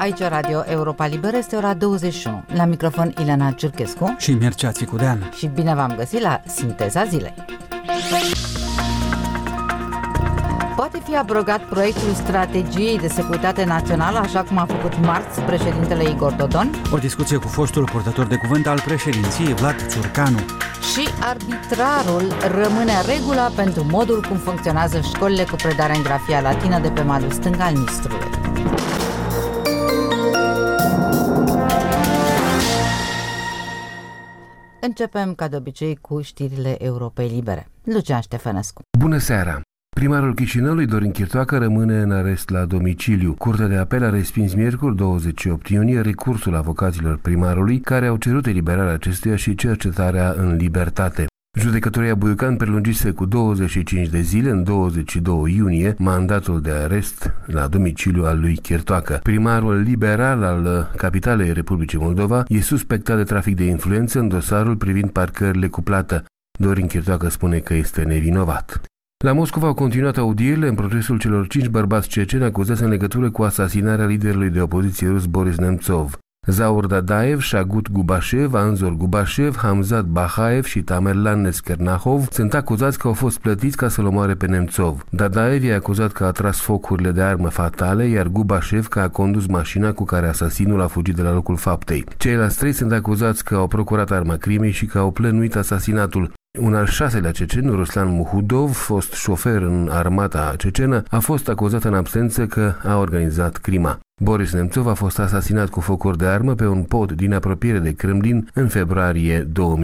aici Radio Europa Liberă, este ora 21. La microfon Ileana Ciurchescu și Mircea Țicudean. Și bine v-am găsit la Sinteza Zilei. Poate fi abrogat proiectul Strategiei de Securitate Națională, așa cum a făcut marți președintele Igor Dodon? O discuție cu fostul purtător de cuvânt al președinției, Vlad Țurcanu. Și arbitrarul rămâne regula pentru modul cum funcționează școlile cu predare în grafia latină de pe malul stâng al Nistrului. Începem, ca de obicei, cu știrile Europei Libere. Lucian Ștefănescu. Bună seara! Primarul Chișinăului, Dorin Chirtoacă, rămâne în arest la domiciliu. Curtea de apel a respins miercuri, 28 iunie, recursul avocaților primarului, care au cerut eliberarea acestuia și cercetarea în libertate. Judecătoria Buiucan prelungise cu 25 de zile, în 22 iunie, mandatul de arest la domiciliu al lui Chirtoacă. Primarul liberal al capitalei Republicii Moldova e suspectat de trafic de influență în dosarul privind parcările cu plată. Dorin Chirtoacă spune că este nevinovat. La Moscova au continuat audierile în procesul celor 5 bărbați ceceni acuzați în legătură cu asasinarea liderului de opoziție rus Boris Nemtsov. Zaur Dadaev, Shagut Gubashev, Anzor Gubashev, Hamzat Bahaev și Tamerlan Neskernahov sunt acuzați că au fost plătiți ca să-l omoare pe Nemtsov. Dadaev e acuzat că a tras focurile de armă fatale, iar Gubashev că a condus mașina cu care asasinul a fugit de la locul faptei. Ceilalți 3 sunt acuzați că au procurat arma crimei și că au plănuit asasinatul. Un al 6-lea cecen, Ruslan Muhudov, fost șofer în armata cecenă, a fost acuzat în absență că a organizat crima. Boris Nemtsov a fost asasinat cu focuri de armă pe un pod din apropiere de Kremlin în februarie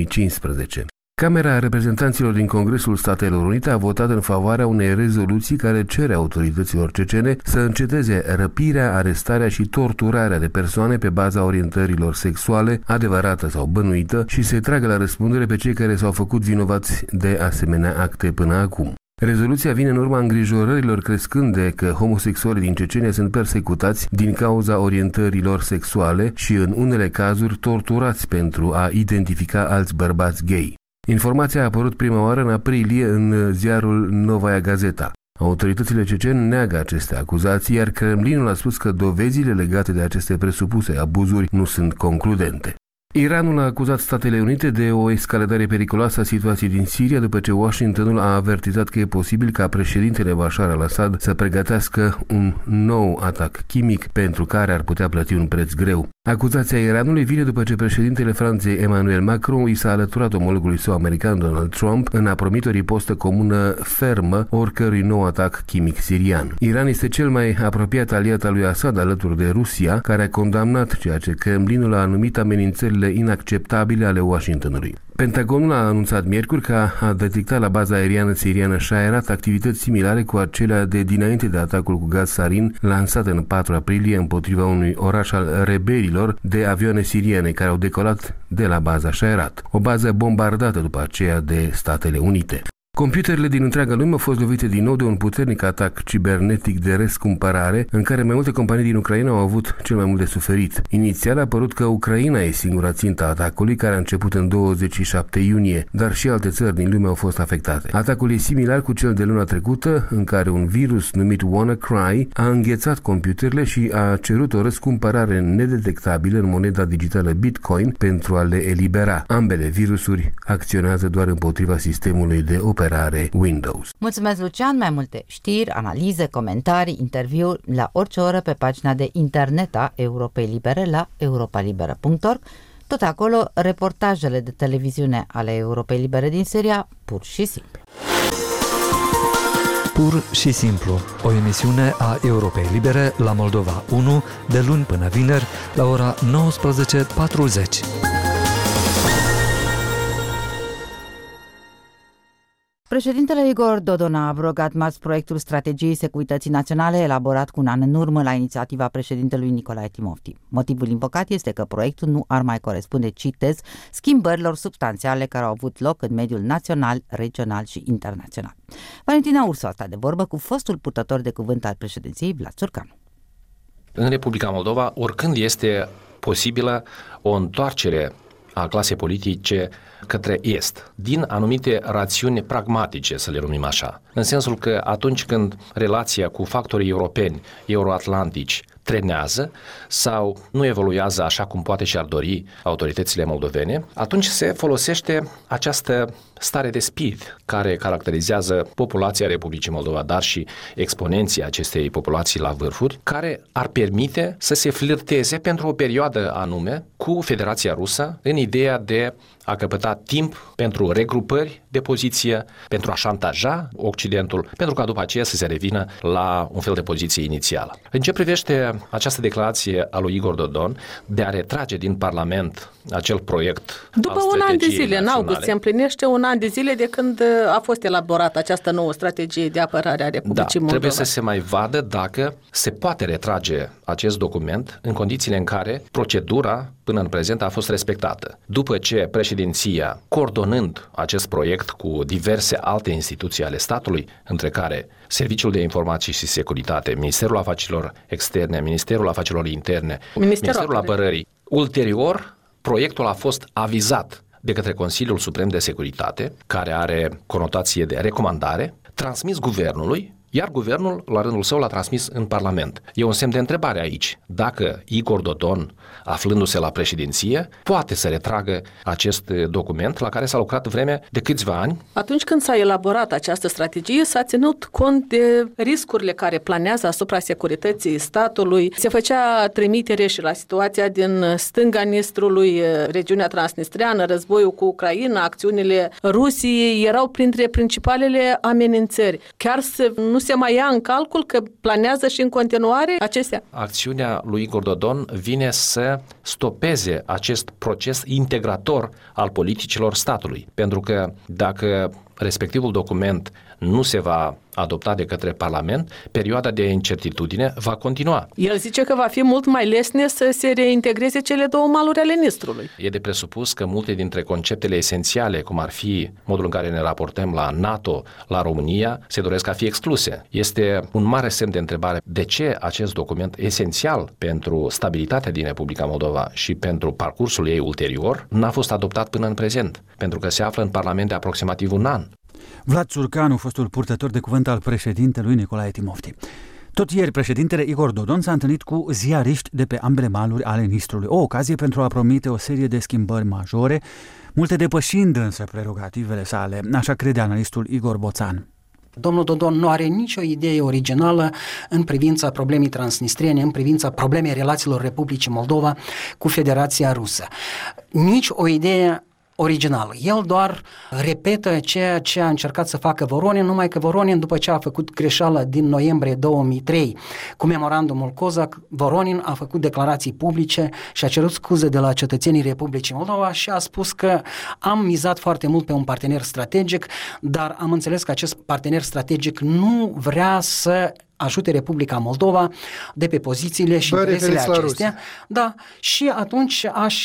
2015. Camera Reprezentanților din Congresul Statelor Unite a votat în favoarea unei rezoluții care cere autorităților cecene să înceteze răpirea, arestarea și torturarea de persoane pe baza orientărilor sexuale, adevărată sau bănuită, și să-i tragă la răspundere pe cei care s-au făcut vinovați de asemenea acte până acum. Rezoluția vine în urma îngrijorărilor crescânde că homosexualii din Cecenia sunt persecutați din cauza orientărilor sexuale și în unele cazuri torturați pentru a identifica alți bărbați gay. Informația a apărut prima oară în aprilie în ziarul Novaia Gazeta. Autoritățile cecene neagă aceste acuzații, iar Kremlinul a spus că dovezile legate de aceste presupuse abuzuri nu sunt concludente. Iranul a acuzat Statele Unite de o escaladare periculoasă a situației din Siria după ce Washingtonul a avertizat că e posibil ca președintele Bashar al-Assad să pregătească un nou atac chimic pentru care ar putea plăti un preț greu. Acuzația Iranului vine după ce președintele Franței Emmanuel Macron i s-a alăturat omologului său american Donald Trump în a promit o ripostă comună fermă oricărui nou atac chimic sirian. Iran este cel mai apropiat aliat al lui Assad alături de Rusia, care a condamnat ceea ce Kremlinul a numit amenințările inacceptabile ale Washingtonului. Pentagonul a anunțat miercuri că a detectat la baza aeriană siriană Shayrat activități similare cu acelea de dinainte de atacul cu gaz sarin lansat în 4 aprilie împotriva unui oraș al rebelilor de avioane siriene care au decolat de la baza Shayrat, o bază bombardată după aceea de Statele Unite. Computerele din întreaga lume au fost lovite din nou de un puternic atac cibernetic de răscumpărare, în care mai multe companii din Ucraina au avut cel mai mult de suferit. Inițial a părut că Ucraina e singura țintă a atacului, care a început în 27 iunie, dar și alte țări din lume au fost afectate. Atacul e similar cu cel de luna trecută, în care un virus numit WannaCry a înghețat computerele și a cerut o răscumpărare nedetectabilă în moneda digitală Bitcoin pentru a le elibera. Ambele virusuri acționează doar împotriva sistemului de operare Windows. Mulțumesc, Lucian. Mai multe știri, analize, comentarii, interviuri la orice oră pe pagina de internet a Europei Libere la europalibera.org. Tot acolo, reportajele de televiziune ale Europei Libere din Siria, pur și simplu. Pur și simplu, o emisiune a Europei Libere la Moldova 1, de luni până vineri, la ora 19:40. Președintele Igor Dodon a abrogat marți proiectul Strategiei Securității Naționale elaborat cu un an în urmă la inițiativa președintelui Nicolae Timofti. Motivul invocat este că proiectul nu ar mai corespunde, citez, schimbărilor substanțiale care au avut loc în mediul național, regional și internațional. Valentina Ursu a stat de vorbă cu fostul purtător de cuvânt al președinției, Vlad Țurcanu. În Republica Moldova, oricând este posibilă o întoarcere a clasei politice către est, din anumite rațiuni pragmatice, să le numim așa. În sensul că atunci când relația cu factorii europeni, euroatlantici, trenează sau nu evoluează așa cum poate și-ar dori autoritățile moldovene, atunci se folosește această stare de spirit care caracterizează populația Republicii Moldova, dar și exponenții acestei populații la vârfuri, care ar permite să se flirteze pentru o perioadă anume cu Federația Rusă în ideea de a căpăta timp pentru regrupări de poziție, pentru a șantaja Occidentul, pentru ca după aceea să se revină la un fel de poziție inițială. În ce privește această declarație a lui Igor Dodon de a retrage din Parlament acel proiect după un an de zile, în august, se împlinește un an de zile de când a fost elaborată această nouă strategie de apărare a Republicii Moldova. Trebuie să se mai vadă dacă se poate retrage acest document în condițiile în care procedura până în prezent a fost respectată. După ce președinția, coordonând acest proiect cu diverse alte instituții ale statului, între care Serviciul de Informații și Securitate, Ministerul Afacerilor Externe, Ministerul Afacerilor Interne, Ministerul Apărării, ulterior, proiectul a fost avizat de către Consiliul Suprem de Securitate, care are conotație de recomandare, transmis guvernului, iar guvernul, la rândul său, l-a transmis în Parlament. E un semn de întrebare aici. Dacă Igor Dodon, aflându-se la președinție, poate să retragă acest document la care s-a lucrat vreme de câțiva ani. Atunci când s-a elaborat această strategie, s-a ținut cont de riscurile care planează asupra securității statului. Se făcea trimitere și la situația din stânga Nistrului, regiunea transnistreană, războiul cu Ucraina, acțiunile Rusiei erau printre principalele amenințări. Chiar nu se mai ia în calcul că planează și în continuare acestea? Acțiunea lui Igor Dodon vine să stopeze acest proces integrator al politicilor statului. Pentru că dacă respectivul document nu se va adopta de către Parlament, perioada de incertitudine va continua. El zice că va fi mult mai lesne să se reintegreze cele două maluri ale Nistrului. E de presupus că multe dintre conceptele esențiale, cum ar fi modul în care ne raportăm la NATO, la România, se doresc a fi excluse. Este un mare semn de întrebare de ce acest document esențial pentru stabilitatea din Republica Moldova și pentru parcursul ei ulterior n-a fost adoptat până în prezent, pentru că se află în Parlament de aproximativ un an. Vlad Țurcanu, fostul purtător de cuvânt al președintelui Nicolae Timofti. Tot ieri, președintele Igor Dodon s-a întâlnit cu ziariști de pe ambele maluri ale Nistrului. O ocazie pentru a promite o serie de schimbări majore, multe depășind însă prerogativele sale, așa crede analistul Igor Boțan. Domnul Dodon nu are nicio idee originală în privința problemei transnistriene, în privința problemei relațiilor Republicii Moldova cu Federația Rusă. Nici o idee originală. El doar repetă ceea ce a încercat să facă Voronin, numai că Voronin, după ce a făcut greșeala din noiembrie 2003 cu memorandumul Cozac, Voronin a făcut declarații publice și a cerut scuze de la cetățenii Republicii Moldova și a spus că am mizat foarte mult pe un partener strategic, dar am înțeles că acest partener strategic nu vrea să ajute Republica Moldova de pe pozițiile și interesele acestea. Da, și atunci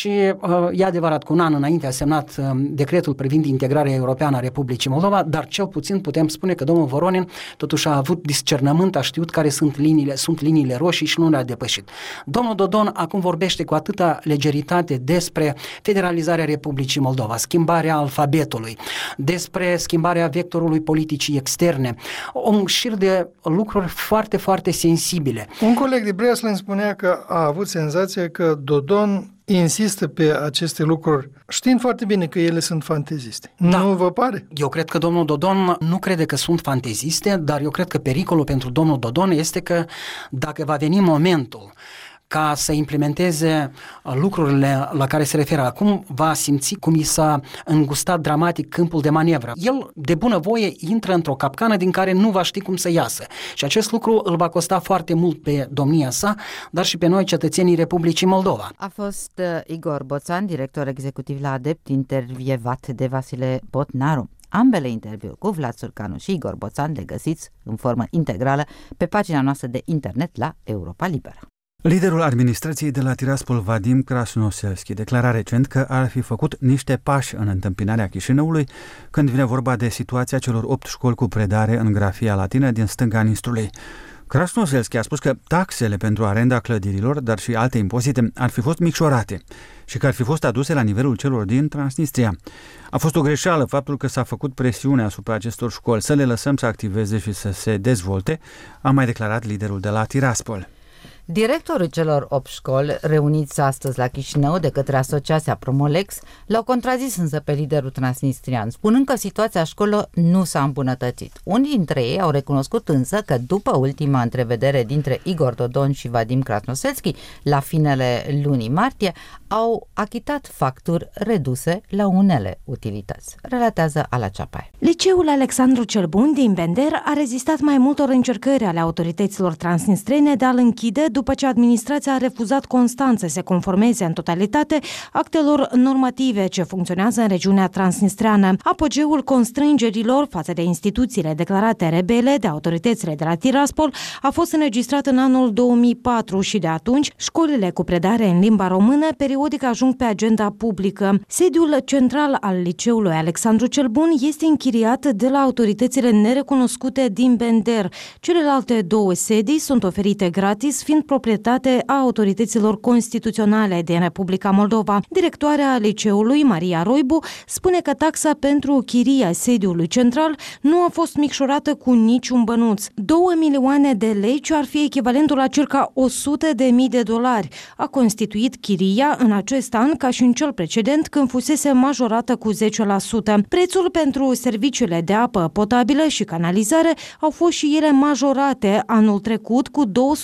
e adevărat, cu un an înainte a semnat decretul privind integrarea europeană a Republicii Moldova, dar cel puțin putem spune că domnul Voronin totuși a avut discernământ, a știut care sunt liniile roșii și nu le-a depășit. Domnul Dodon acum vorbește cu atâta legeritate despre federalizarea Republicii Moldova, schimbarea alfabetului, despre schimbarea vectorului politicii externe, un șir de lucruri foarte, foarte sensibile. Un coleg de Breslin spunea că a avut senzația că Dodon insistă pe aceste lucruri, știind foarte bine că ele sunt fanteziste. Da. Nu vă pare? Eu cred că domnul Dodon nu crede că sunt fanteziste, dar eu cred că pericolul pentru domnul Dodon este că dacă va veni momentul ca să implementeze lucrurile la care se referă acum, va simți cum i s-a îngustat dramatic câmpul de manevră. El, de bunăvoie, intră într-o capcană din care nu va ști cum să iasă. Și acest lucru îl va costa foarte mult pe domnia sa, dar și pe noi, cetățenii Republicii Moldova. A fost Igor Boțan, director executiv la ADEPT, intervievat de Vasile Botnaru. Ambele interviuri cu Vlad Țurcanu și Igor Boțan le găsiți în formă integrală pe pagina noastră de internet la Europa Liberă. Liderul administrației de la Tiraspol, Vadim Krasnoselski, declara recent că ar fi făcut niște pași în întâmpinarea Chișinăului când vine vorba de situația celor 8 școli cu predare în grafia latină din stânga Nistrului. Krasnoselski a spus că taxele pentru arenda clădirilor, dar și alte impozite, ar fi fost micșorate și că ar fi fost aduse la nivelul celor din Transnistria. A fost o greșeală faptul că s-a făcut presiune asupra acestor școli să le lăsăm să activeze și să se dezvolte, a mai declarat liderul de la Tiraspol. Directorul celor 8 școli, reuniți astăzi la Chișinău de către Asociația Promolex, l-au contrazis însă pe liderul transnistrian, spunând că situația școlilor nu s-a îmbunătățit. Unii dintre ei au recunoscut însă că după ultima întrevedere dintre Igor Dodon și Vadim Krasnoselski, la finele lunii martie, au achitat facturi reduse la unele utilități. Relatează Ala Ceapai. Liceul Alexandru cel Bun din Bender a rezistat mai multor încercări ale autorităților transnistrene de a-l închide după ce administrația a refuzat constant să se conformeze în totalitate actelor normative ce funcționează în regiunea transnistreană. Apogeul constrângerilor față de instituțiile declarate rebele de autoritățile de la Tiraspol a fost înregistrat în anul 2004 și de atunci școlile cu predare în limba română periodic ajung pe agenda publică. Sediul central al liceului Alexandru cel Bun este închiriat de la autoritățile nerecunoscute din Bender. Celelalte 2 sedii sunt oferite gratis, fiind proprietate a autorităților constituționale din Republica Moldova. Directoarea liceului, Maria Roibu, spune că taxa pentru chiria sediului central nu a fost micșorată cu niciun bănuț. 2 milioane de lei, ce ar fi echivalentul la circa $100.000, a constituit chiria în acest an, ca și în cel precedent, când fusese majorată cu 10%. Prețul pentru serviciile de apă potabilă și canalizare au fost și ele majorate anul trecut cu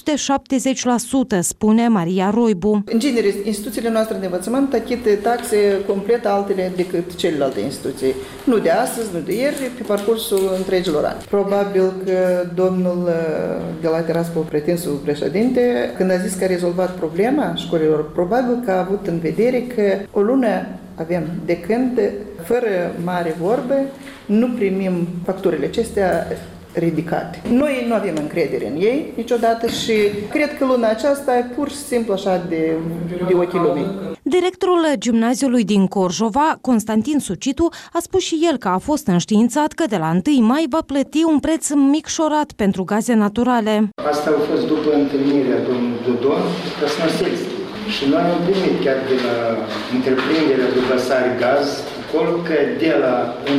270%, spune Maria Roibu. În genere, instituțiile noastre de învățământ achită taxe complet altele decât celelalte instituții. Nu de astăzi, nu de ieri, pe parcursul întregilor ani. Probabil că domnul de la Tiraspol, pretinsul președinte, când a zis că a rezolvat problema școlilor, probabil că a avut în vedere că o lună avem de când, fără mare vorbe, nu primim facturile acestea ridicate. Noi nu avem încredere în ei niciodată și cred că luna aceasta e pur și simplu așa de ochii lumii. Directorul gimnaziului din Corjova, Constantin Sucitu, a spus și el că a fost înștiințat că de la 1 mai va plăti un preț micșorat pentru gaze naturale. Asta a fost după întâlnirea domnului Dodon cu Krasnoselski. Și noi am primit chiar de la întreprinderea de Văsari Gaz, acolo că de la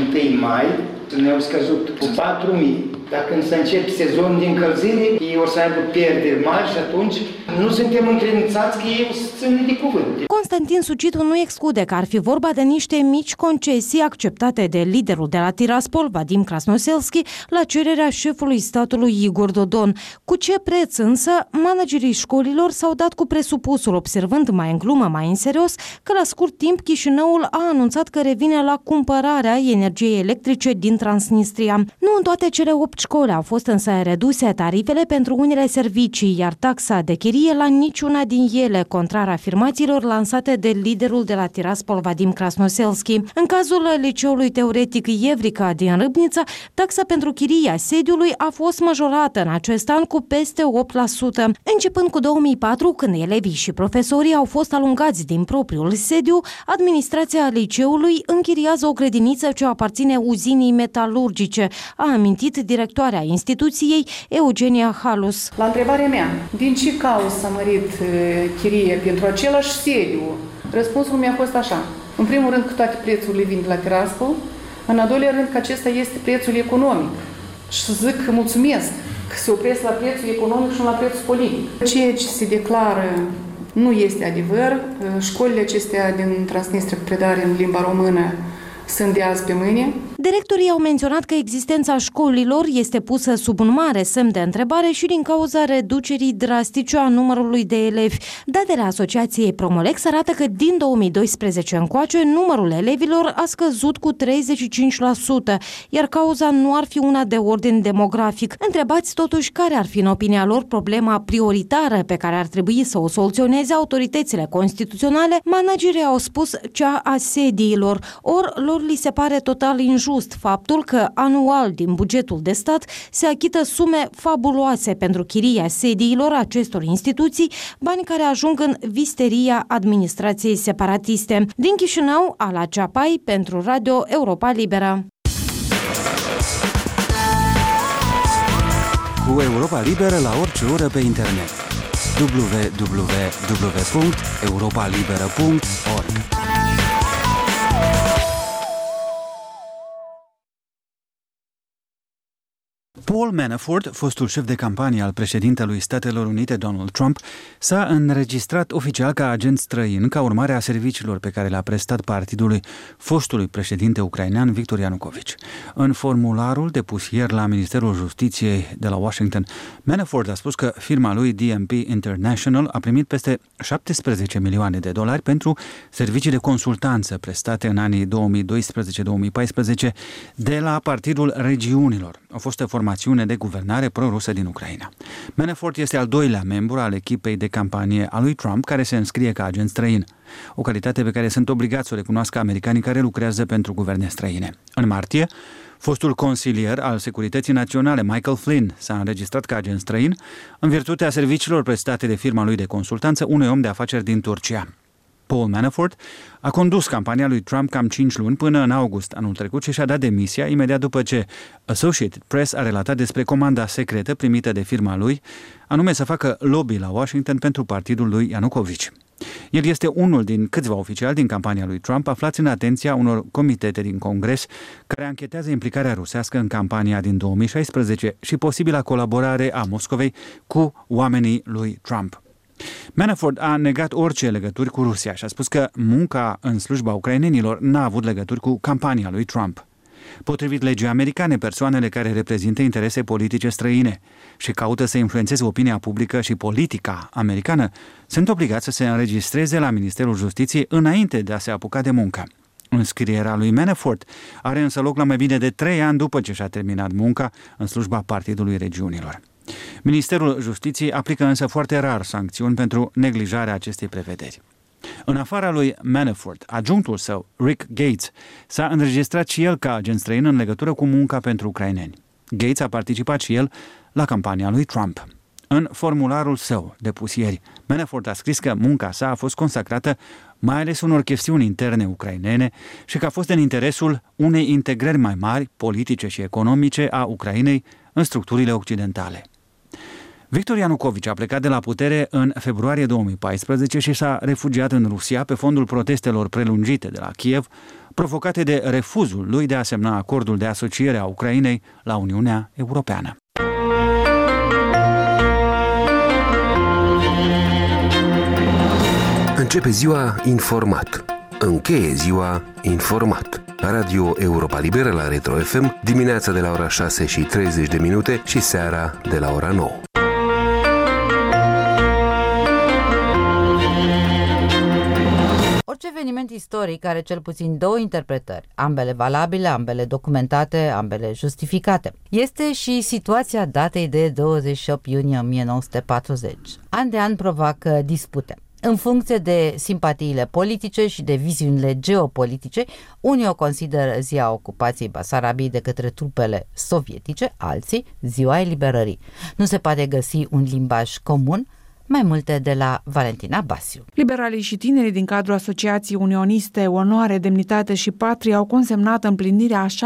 1 mai ne-au scăzut cu 4.000. Dacă însă începe sezonul de încălzire, ei o să aibă pierderi mari și atunci nu suntem încredințați că ei o să țină de cuvânt. Constantin Sucitu nu exclude că ar fi vorba de niște mici concesii acceptate de liderul de la Tiraspol, Vadim Krasnoselski, la cererea șefului statului Igor Dodon. Cu ce preț însă, managerii școlilor s-au dat cu presupusul, observând mai în glumă, mai în serios, că la scurt timp Chișinăul a anunțat că revine la cumpărarea energiei electrice din Transnistria. Nu în toate cele 8 școli au fost însă reduse tarifele pentru unele servicii, iar taxa de chirie la niciuna din ele, contrar afirmațiilor lansate de liderul de la Tiraspol, Vadim Krasnoselski. În cazul liceului teoretic Evrica din Râbnița, taxa pentru chiria sediului a fost majorată în acest an cu peste 8%. Începând cu 2004, când elevii și profesorii au fost alungați din propriul sediu, administrația liceului închiriază o grădiniță ce aparține uzinii metalurgice, a amintit directoarea instituției, Eugenia Halus. La întrebarea mea, din ce cauză s-a mărit chirie pentru același sediu? Răspunsul mi-a fost așa. În primul rând că toate prețurile vin de la Tiraspol, în al doilea rând că acesta este prețul economic. Și zic că mulțumesc că se opresc la prețul economic și nu la prețul politic. Ceea ce se declară nu este adevăr. Școlile acestea din Transnistria cu predare în limba română sunt de azi pe mâine. Directorii au menționat că existența școlilor este pusă sub un mare semn de întrebare și din cauza reducerii drastice a numărului de elevi. Datele Asociației Promolex arată că din 2012 încoace numărul elevilor a scăzut cu 35%, iar cauza nu ar fi una de ordin demografic. Întrebați totuși care ar fi în opinia lor problema prioritară pe care ar trebui să o soluționeze autoritățile constituționale, managerii au spus cea a sediilor, ori lor li se pare total injust faptul că anual din bugetul de stat se achită sume fabuloase pentru chiria sediilor acestor instituții, bani care ajung în visteria administrației separatiste. Din Chișinău, Ala Ceapai pentru Radio Europa Liberă. Cu Europa Liberă la orice oră pe internet. www.europalibera.org Paul Manafort, fostul șef de campanie al președintelui Statelor Unite Donald Trump, s-a înregistrat oficial ca agent străin ca urmare a serviciilor pe care le-a prestat partidului fostului președinte ucrainean Viktor Yanukovych. În formularul depus ieri la Ministerul Justiției de la Washington, Manafort a spus că firma lui DMP International a primit peste 17 milioane de dolari pentru servicii de consultanță prestate în anii 2012-2014 de la Partidul Regiunilor, o fostă formațiune de guvernare pro-rusă din Ucraina. Manafort este al doilea membru al echipei de campanie a lui Trump care se înscrie ca agent străin, o calitate pe care sunt obligați să o recunoască americanii care lucrează pentru guverne străine. În martie, fostul consilier al Securității Naționale, Michael Flynn, s-a înregistrat ca agent străin în virtutea serviciilor prestate de firma lui de consultanță unui om de afaceri din Turcia. Paul Manafort a condus campania lui Trump cam 5 luni până în august anul trecut și și-a dat demisia imediat după ce Associated Press a relatat despre comanda secretă primită de firma lui, anume să facă lobby la Washington pentru partidul lui Yanukovych. El este unul din câțiva oficiali din campania lui Trump aflați în atenția unor comitete din Congres care anchetează implicarea rusească în campania din 2016 și posibila colaborare a Moscovei cu oamenii lui Trump. Manafort a negat orice legături cu Rusia și a spus că munca în slujba ucrainenilor n-a avut legături cu campania lui Trump. Potrivit legii americane, persoanele care reprezintă interese politice străine și caută să influențeze opinia publică și politica americană sunt obligați să se înregistreze la Ministerul Justiției înainte de a se apuca de muncă. Înscrierea lui Manafort are însă loc la mai bine de 3 ani după ce și-a terminat munca în slujba Partidului Regiunilor. Ministerul Justiției aplică însă foarte rar sancțiuni pentru neglijarea acestei prevederi. În afara lui Manafort, adjunctul său, Rick Gates, s-a înregistrat și el ca agent străin în legătură cu munca pentru ucraineni. Gates a participat și el la campania lui Trump. În formularul său depus ieri, Manafort a scris că munca sa a fost consacrată mai ales unor chestiuni interne ucrainene și că a fost în interesul unei integrări mai mari, politice și economice a Ucrainei în structurile occidentale. Viktor Yanukovych a plecat de la putere în februarie 2014 și s-a refugiat în Rusia pe fondul protestelor prelungite de la Kiev, provocate de refuzul lui de a semna acordul de asociere a Ucrainei la Uniunea Europeană. Începe ziua informat. Încheie ziua informat. Radio Europa Liberă la Retro FM, dimineața de la ora 6:30 și seara de la ora 9. Orice eveniment istoric are cel puțin două interpretări, ambele valabile, ambele documentate, ambele justificate. Este și situația datei de 28 iunie 1940. An de an provoacă dispute. În funcție de simpatiile politice și de viziunile geopolitice, unii o consideră ziua ocupației Basarabiei de către trupele sovietice, alții ziua eliberării. Nu se poate găsi un limbaj comun. Mai multe de la Valentina Basiu. Liberalii și tinerii din cadrul Asociației Unioniste Onoare, Demnitate și Patrie au consemnat împlinirea a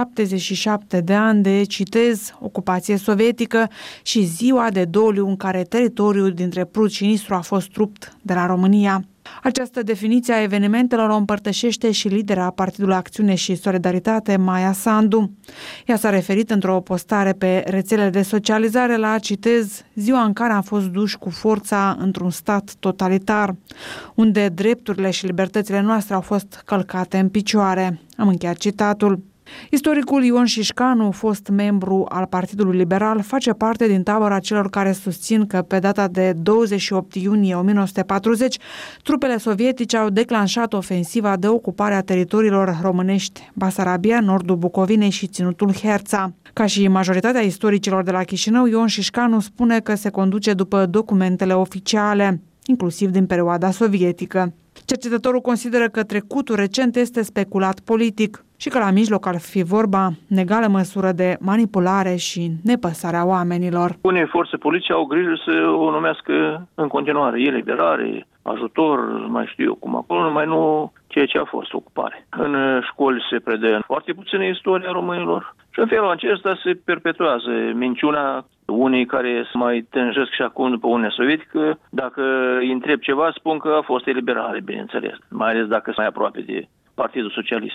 77 de ani de, citez, ocupație sovietică și ziua de doliu în care teritoriul dintre Prut și Nistru a fost rupt de la România. Această definiție a evenimentelor o împărtășește și lidera Partidului Acțiune și Solidaritate, Maia Sandu. Ea s-a referit într-o postare pe rețelele de socializare la, citez, ziua în care am fost duși cu forța într-un stat totalitar, unde drepturile și libertățile noastre au fost călcate în picioare. Am încheiat citatul. Istoricul Ion Șișcanu, fost membru al Partidului Liberal, face parte din tabăra celor care susțin că pe data de 28 iunie 1940 trupele sovietice au declanșat ofensiva de ocupare a teritoriilor românești, Basarabia, nordul Bucovinei și ținutul Herța. Ca și majoritatea istoricilor de la Chișinău, Ion Șișcanu spune că se conduce după documentele oficiale, inclusiv din perioada sovietică. Cercetătorul consideră că trecutul recent este speculat politic și că la mijloc ar fi vorba în egală măsură de manipulare și nepăsarea oamenilor. Unele forțe politice au grijă să o numească în continuare eliberare, ajutor, mai știu eu cum acolo, numai nu ceea ce a fost ocupare. În școli se predă foarte puțină istoria românilor și în felul acesta se perpetuează minciuna. Unii care se mai tânjesc și acum după Uniunea Sovietică, dacă îi întreb ceva, spun că a fost eliberare, bineînțeles, mai ales dacă sunt mai aproape de Partidul Socialist.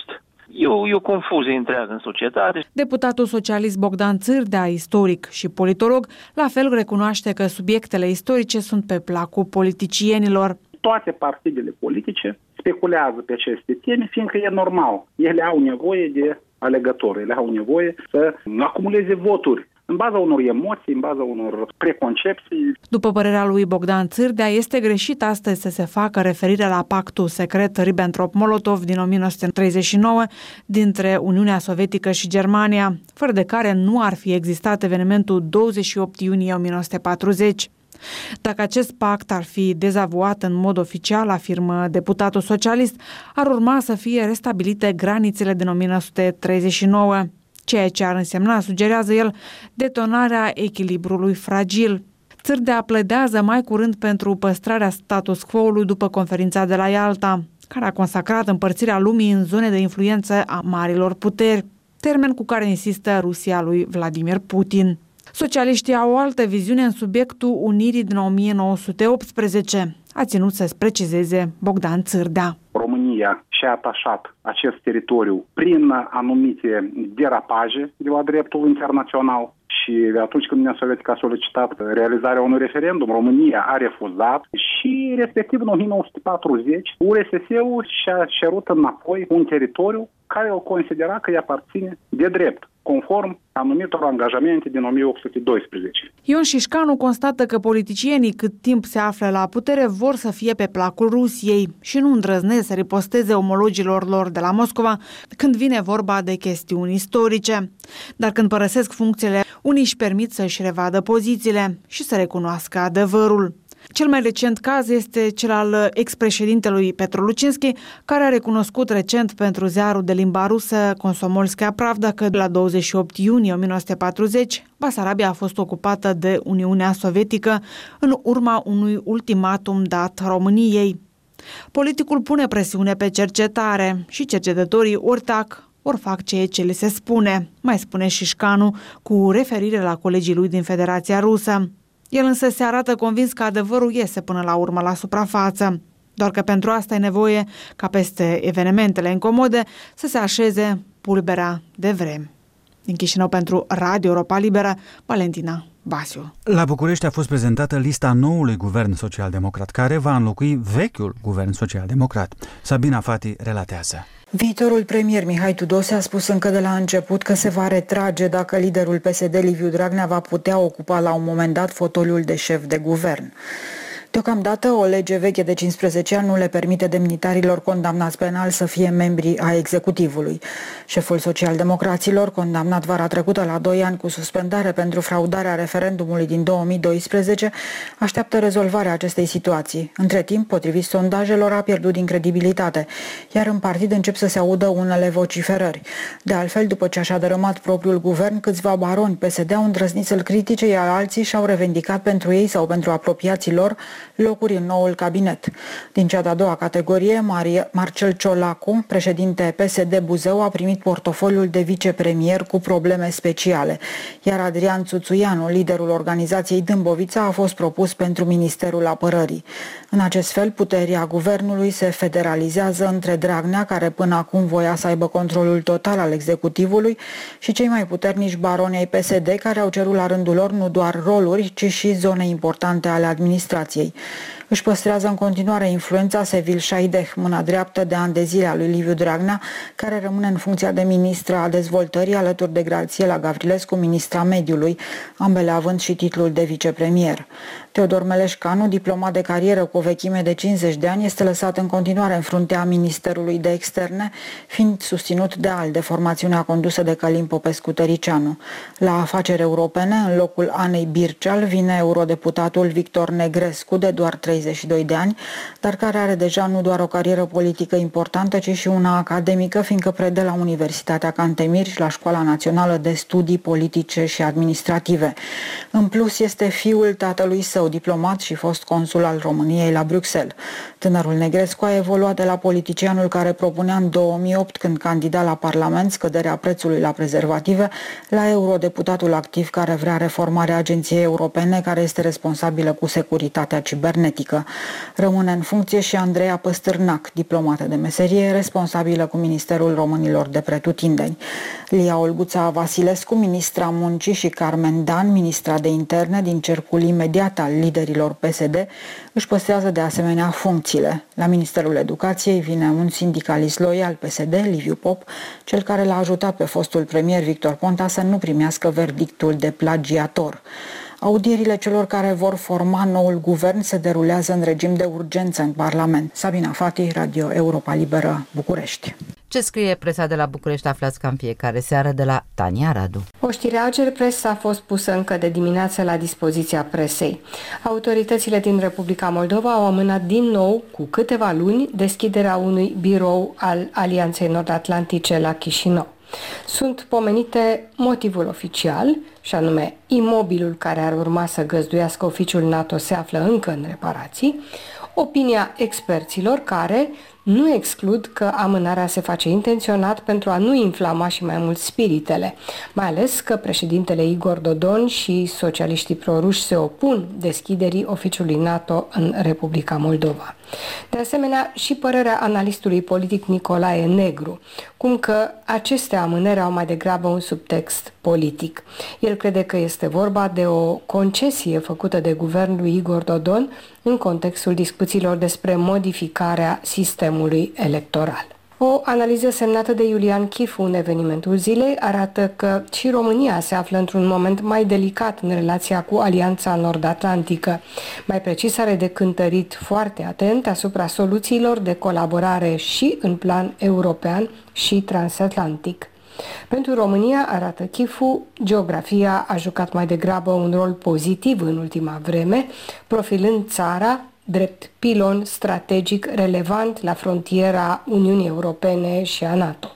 E o confuzie întreagă în societate. Deputatul socialist Bogdan Țârdea, istoric și politolog, la fel recunoaște că subiectele istorice sunt pe placul politicienilor. Toate partidele politice speculează pe aceste teme, fiindcă e normal. Ele au nevoie de alegători, ele au nevoie să acumuleze voturi în baza unor emoții, în baza unor preconcepții. După părerea lui Bogdan Țârdea, este greșit astăzi să se facă referire la pactul secret Ribbentrop-Molotov din 1939 dintre Uniunea Sovietică și Germania, fără de care nu ar fi existat evenimentul 28 iunie 1940. Dacă acest pact ar fi dezavuat în mod oficial, afirmă deputatul socialist, ar urma să fie restabilite granițele din 1939, ceea ce ar însemna, sugerează el, detonarea echilibrului fragil. Țârdea pledează mai curând pentru păstrarea status quo-ului după conferința de la Ialta, care a consacrat împărțirea lumii în zone de influență a marilor puteri, termen cu care insistă Rusia lui Vladimir Putin. Socialiștii au o altă viziune în subiectul unirii din 1918, a ținut să-ți precizeze Bogdan Țârdea. România și-a atașat acest teritoriu prin anumite derapaje de la dreptul internațional și atunci când Uniunea Sovietică a solicitat realizarea unui referendum, România a refuzat și respectiv în 1940 URSS-ul și-a cerut înapoi un teritoriu care o considera că îi aparține de drept, conform anumitor angajamente din 1812. Ion Șișcanu constată că politicienii, cât timp se află la putere, vor să fie pe placul Rusiei și nu îndrăznesc să riposteze omologilor lor de la Moscova când vine vorba de chestiuni istorice. Dar când părăsesc funcțiile, unii își permit să-și revadă pozițiile și să recunoască adevărul. Cel mai recent caz este cel al ex-președintelui Petru Lucinski, care a recunoscut recent pentru ziarul de limba rusă Komsomolskaya Pravda că la 28 iunie 1940 Basarabia a fost ocupată de Uniunea Sovietică în urma unui ultimatum dat României. Politicul pune presiune pe cercetare și cercetătorii ori tac, ori fac ceea ce le se spune, mai spune Șișcanu, cu referire la colegii lui din Federația Rusă. El însă se arată convins că adevărul iese până la urmă la suprafață, doar că pentru asta e nevoie ca peste evenimentele incomode să se așeze pulberea de vreme. Din Chișinău pentru Radio Europa Liberă, Valentina Basiu. La București a fost prezentată lista noului guvern social-democrat, care va înlocui vechiul guvern social-democrat. Sabina Fati relatează. Viitorul premier Mihai Tudose a spus încă de la început că se va retrage dacă liderul PSD Liviu Dragnea va putea ocupa la un moment dat fotoliul de șef de guvern. Deocamdată, o lege veche de 15 ani nu le permite demnitarilor condamnați penal să fie membri ai executivului. Șeful social-democraților, condamnat vara trecută la 2 ani cu suspendare pentru fraudarea referendumului din 2012, așteaptă rezolvarea acestei situații. Între timp, potrivit sondajelor, a pierdut din credibilitate, iar în partid încep să se audă unele vociferări. De altfel, după ce și-a dărâmat propriul guvern, câțiva baroni PSD au îndrăznit să-l critique, iar alții și-au revendicat pentru ei sau pentru apropiații lor locuri în noul cabinet. Din cea de-a doua categorie, Marcel Ciolacu, președinte PSD Buzău, a primit portofoliul de vicepremier cu probleme speciale, iar Adrian Țuțuianu, liderul organizației Dâmbovița, a fost propus pentru Ministerul Apărării. În acest fel, puterea guvernului se federalizează între Dragnea, care până acum voia să aibă controlul total al executivului, și cei mai puternici baroni ai PSD, care au cerut la rândul lor nu doar roluri, ci și zone importante ale administrației. Își păstrează în continuare influența Sevil Șaideh, mâna dreaptă de ani de zile a lui Liviu Dragnea, care rămâne în funcția de ministră a dezvoltării alături de Grațiela Gavrilescu, ministra mediului, ambele având și titlul de vicepremier. Teodor Meleșcanu, diplomat de carieră cu o vechime de 50 de ani, este lăsat în continuare în fruntea Ministerului de Externe, fiind susținut de ALDE, formațiunea condusă de Călim Popescu-Tăricianu. La afaceri europene, în locul Anei Birceal, vine eurodeputatul Victor Negrescu, de doar 32 de ani, dar care are deja nu doar o carieră politică importantă, ci și una academică, fiindcă predă la Universitatea Cantemir și la Școala Națională de Studii Politice și Administrative. În plus, este fiul tatălui său, diplomat și fost consul al României la Bruxelles. Tânărul Negrescu a evoluat de la politicianul care propunea în 2008, când candida la Parlament, scăderea prețului la prezervative, la eurodeputatul activ care vrea reformarea Agenției Europene, care este responsabilă cu securitatea cibernetică. politică. Rămâne în funcție și Andreea Păstârnac, diplomată de meserie, responsabilă cu Ministerul Românilor de Pretutindeni. Lia Olguța Vasilescu, ministra Muncii, și Carmen Dan, ministra de Interne, din cercul imediat al liderilor PSD, își păstrează de asemenea funcțiile. La Ministerul Educației vine un sindicalist loial PSD, Liviu Pop, cel care l-a ajutat pe fostul premier Victor Ponta să nu primească verdictul de plagiator. Audierile celor care vor forma noul guvern se derulează în regim de urgență în Parlament. Sabina Fati, Radio Europa Liberă, București. Ce scrie presa de la București aflați ca în fiecare seară de la Tania Radu. O știre Agerpres a fost pusă încă de dimineață la dispoziția presei. Autoritățile din Republica Moldova au amânat din nou, cu câteva luni, deschiderea unui birou al Alianței Nord-Atlantice la Chișinău. Sunt pomenite motivul oficial, și anume imobilul care ar urma să găzduiască oficiul NATO se află încă în reparații, opinia experților care nu exclud că amânarea se face intenționat pentru a nu inflama și mai mult spiritele, mai ales că președintele Igor Dodon și socialiștii proruși se opun deschiderii oficiului NATO în Republica Moldova. De asemenea, și părerea analistului politic Nicolae Negru, cum că aceste amânări au mai degrabă un subtext politic. El crede că este vorba de o concesie făcută de guvernul lui Igor Dodon în contextul discuțiilor despre modificarea sistemului electoral. O analiză semnată de Iulian Chifu în evenimentul zilei arată că și România se află într-un moment mai delicat în relația cu Alianța Nord-Atlantică. Mai precis, are de cântărit foarte atent asupra soluțiilor de colaborare și în plan european și transatlantic. Pentru România, arată Chifu, geografia a jucat mai degrabă un rol pozitiv în ultima vreme, profilând țara drept pilon strategic relevant la frontiera Uniunii Europene și a NATO.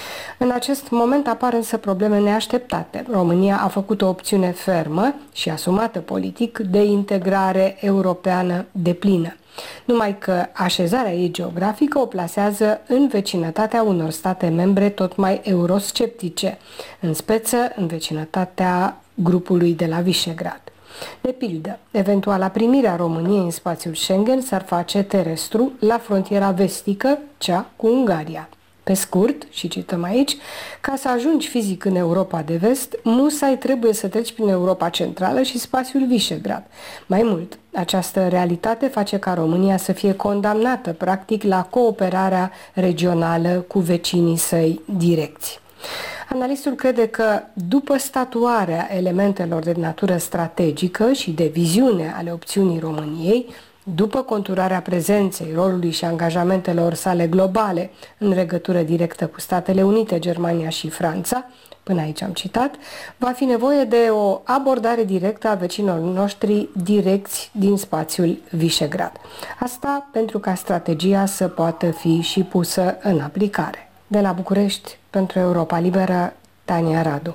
În acest moment apar însă probleme neașteptate. România a făcut o opțiune fermă și asumată politic de integrare europeană deplină. Numai că așezarea ei geografică o plasează în vecinătatea unor state membre tot mai eurosceptice, în speță în vecinătatea grupului de la Visegrad. De pildă, eventuala primirea României în spațiul Schengen s-ar face terestru la frontiera vestică, cea cu Ungaria. Pe scurt, și cităm aici, ca să ajungi fizic în Europa de Vest, musai trebuie să treci prin Europa Centrală și spațiul Visegrad. Mai mult, această realitate face ca România să fie condamnată, practic, la cooperarea regională cu vecinii săi direcți. Analistul crede că, după statuarea elementelor de natură strategică și de viziune ale opțiunii României, după conturarea prezenței, rolului și angajamentelor sale globale în legătură directă cu Statele Unite, Germania și Franța, până aici am citat, va fi nevoie de o abordare directă a vecinilor noștri direcți din spațiul Visegrad. Asta pentru ca strategia să poată fi și pusă în aplicare. De la București, pentru Europa Liberă, Tania Radu.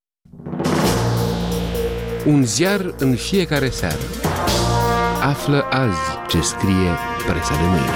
Un ziar în fiecare seară. Află azi ce scrie presa de mâine.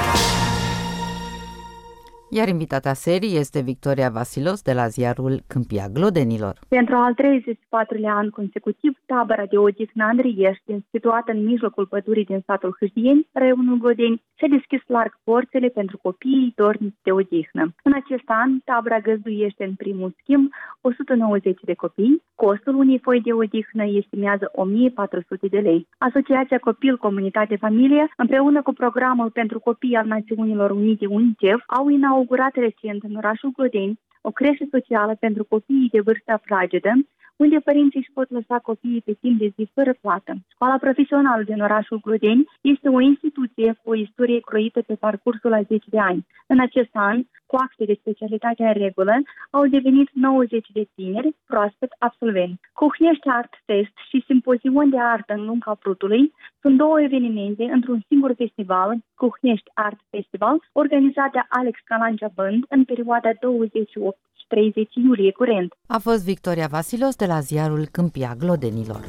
Iar invitata serii este Victoria Vasilos de la ziarul Câmpia Glodenilor. Pentru al 34-lea an consecutiv, tabăra de odihnă Andriești, situată în mijlocul pădurii din satul Hâșdieni, raionul Glodeni, și-a deschis larg porțile pentru copiii dorniți de odihnă. În acest an, tabăra găzduiește în primul schimb 190 de copii. Costul unei foi de odihnă estimează 1400 de lei. Asociația Copil, Comunitate, Familie, împreună cu programul pentru copii al Națiunilor Unite UNICEF, au inaugurat recent în orașul Glodeni o creșă socială pentru copiii de vârstă fragedă, unde părinții își pot lăsa copiii pe timp de zi fără plată. Școala profesională din orașul Glodeni este o instituție cu o istorie croită pe parcursul a 10 de ani. În acest an, cu acte de specialitate în regulă, au devenit 90 de tineri proaspăt absolvenți. Cuhnești Art Fest și Simpozion de Artă în Lunca Prutului sunt două evenimente într-un singur festival, Cuhnești Art Festival, organizat de Alex Calancea Band în perioada 28-30 iulie curent. A fost Victoria Vasilos de la ziarul Câmpia Glodenilor.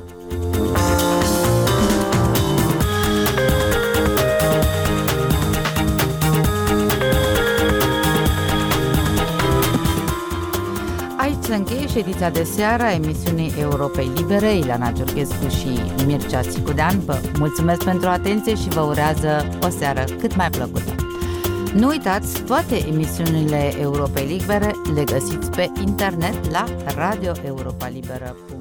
Aici se încheie și ediția de seară a emisiunii Europei Libere. Ileana Giurghescu și Mircea Țicudean vă mulțumesc pentru atenție și vă urează o seară cât mai plăcută. Nu uitați, toate emisiunile Europei Libere le găsiți pe internet la radioeuropalibera.ro.